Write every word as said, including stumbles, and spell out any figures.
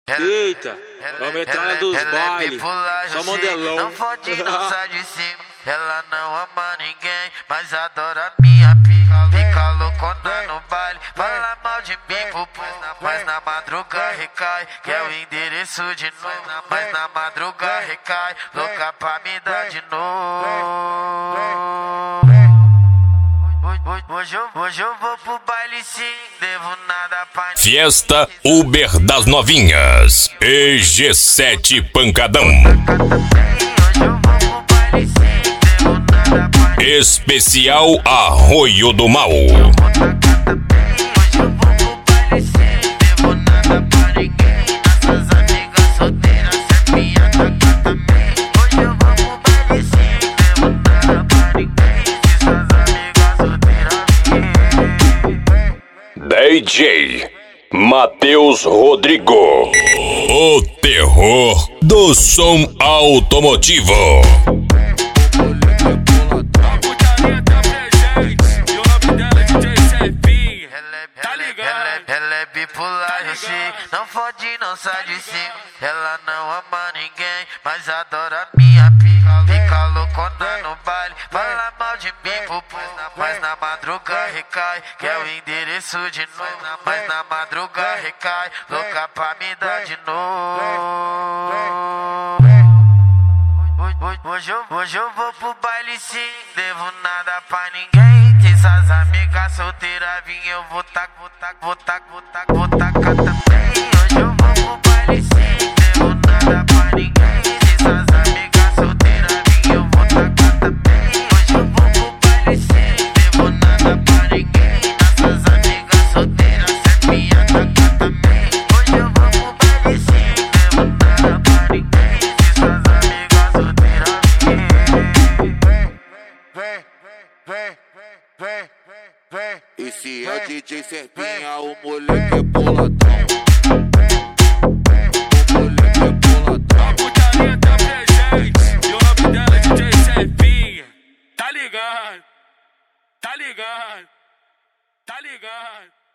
Eita, vamos entrar na dos bailes, só modelão. Não fode, não sai de cima. Ela não ama ninguém, mas adora minha pica. Fica loucona no baile, fala mal de mim, pupu. Mas na madruga recai, quer o endereço de novo. Mas na madruga recai, louca pra me dar de novo. Hoje eu, hoje eu vou pro baile sim, devo nada pra ninguém. Fiesta Uber das Novinhas, E G sete Pancadão. Especial Arroio do Mal. D J Matheus Rodrigo, o terror do som automotivo. Ela é bipolar, eu sei. Não fode, não sai de cima. Ela não ama ninguém, mas adora minha pica. Fica loucona no baile, fala mal de mim, pupu. Mas na madruga recai, quer o endereço de novo. Mas na madruga recai, louca pra me dar de novo. Hoje eu, hoje eu vou pro baile sim, devo nada pra ninguém. Que essas amigas solteiras vim, eu vou tac, vou tac, vou tac, vou tac, vou tacar também. Hoje eu vou pro baile sim, devo nada pra ninguém. Que essas amigas solteiras vim, eu vou tacar também. Hoje eu vou pro baile sim, devo nada pra ninguém. Essas amigas solteiras sempre me atacar também. Hoje eu vou pro baile sim, devo nada pra ninguém. Esse é o D J Serpinha, o moleque é boladão. O moleque é boladão. A putaria tá presente, e o nome dela é D J Serpinha. Tá ligado, tá ligado, tá ligado.